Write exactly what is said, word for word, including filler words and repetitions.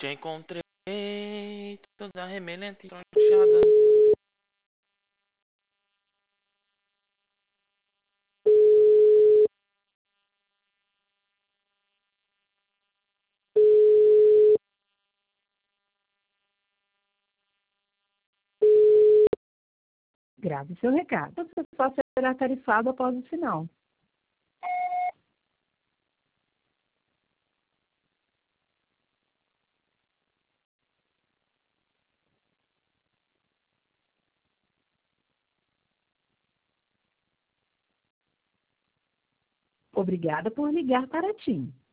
Já encontrei toda remelenta e tronchada. Grave seu recado. Você só será tarifado após o sinal. Obrigada por ligar para a TIM.